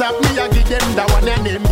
up, me I give them the one and them